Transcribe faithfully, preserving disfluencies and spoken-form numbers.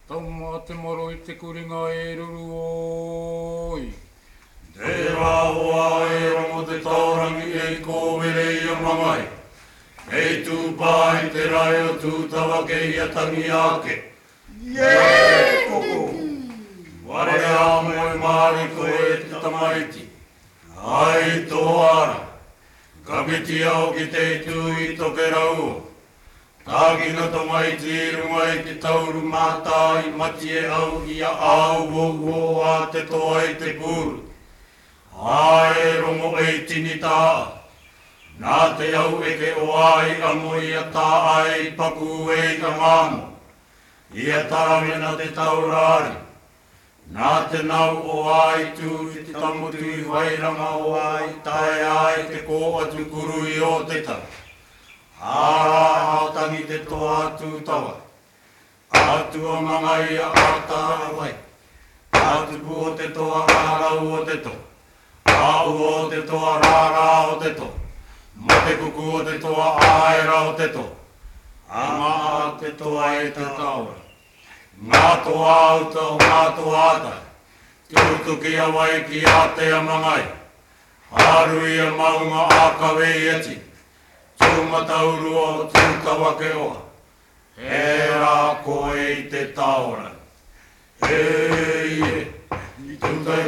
Tau mā te moro i te kuringa e ruru oi. Te rāua e rongo te taurangi e kōwere i a mangai. Hei tūpā i te rai o tūtawa ke ia tangi ake. Ye koko! Ware a moe māri ko e te tamaiti. Ai tō ara. Ka miti au ki te tū i toke rau. Tākina to mai te runga i te tauru mātā i mati e au i a au o a te toa i te pūru. Ae rongo e tini tā. Nā te au e ke o ai amo i a tā ai paku e ka māmo. I a taramena te taurari. Nā te nau o ai tū i te tamotu i wairanga o ai tae ai te kō atu kurui o te tau. Ārā hautangi te toa atu tawa. Atua mangai a ātara wai. Atupu o te toa rārau o te to. Āu o te toa rārā o te to. Mo te kuku o te toa āera o te to. Anga a te toa e te taura. Ngā toa auta o ngā toa ata. Tūtuki a wai ki a te a mangai. Hārui a maunga a kawe i ati. Tūmatauru o tūtawa ke oa. E rā koe i te taora. E ie, i tūtai